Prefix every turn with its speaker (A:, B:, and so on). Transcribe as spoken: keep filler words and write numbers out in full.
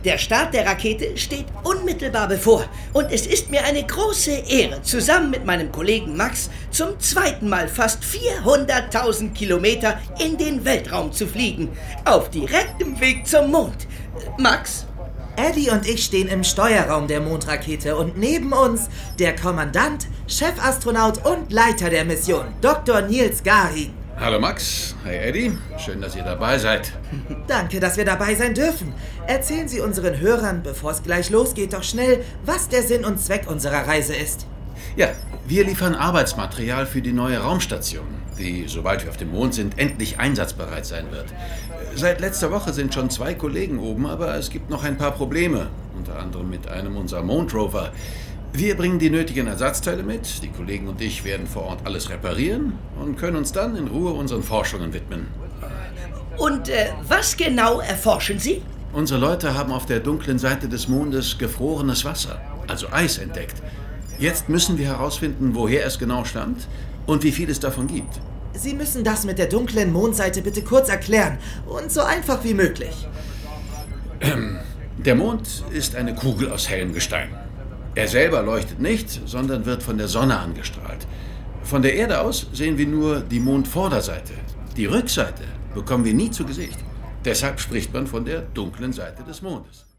A: Der Start der Rakete steht unmittelbar bevor und es ist mir eine große Ehre, zusammen mit meinem Kollegen Max zum zweiten Mal fast vierhunderttausend Kilometer in den Weltraum zu fliegen, auf direktem Weg zum Mond. Max?
B: Eddie und ich stehen im Steuerraum der Mondrakete und neben uns der Kommandant, Chefastronaut und Leiter der Mission, Doktor Niels Garin.
C: Hallo Max, hi Eddie, schön, dass ihr dabei seid.
B: Danke, dass wir dabei sein dürfen. Erzählen Sie unseren Hörern, bevor es gleich losgeht, doch schnell, was der Sinn und Zweck unserer Reise ist.
C: Ja, wir liefern Arbeitsmaterial für die neue Raumstation, die, sobald wir auf dem Mond sind, endlich einsatzbereit sein wird. Seit letzter Woche sind schon zwei Kollegen oben, aber es gibt noch ein paar Probleme, unter anderem mit einem unserer Mondrover. Wir bringen die nötigen Ersatzteile mit, die Kollegen und ich werden vor Ort alles reparieren und können uns dann in Ruhe unseren Forschungen widmen.
A: Und äh, was genau erforschen Sie?
C: Unsere Leute haben auf der dunklen Seite des Mondes gefrorenes Wasser, also Eis, entdeckt. Jetzt müssen wir herausfinden, woher es genau stammt und wie viel es davon gibt.
B: Sie müssen das mit der dunklen Mondseite bitte kurz erklären und so einfach wie möglich.
C: Der Mond ist eine Kugel aus hellem Gestein. Er selber leuchtet nicht, sondern wird von der Sonne angestrahlt. Von der Erde aus sehen wir nur die Mondvorderseite. Die Rückseite bekommen wir nie zu Gesicht. Deshalb spricht man von der dunklen Seite des Mondes.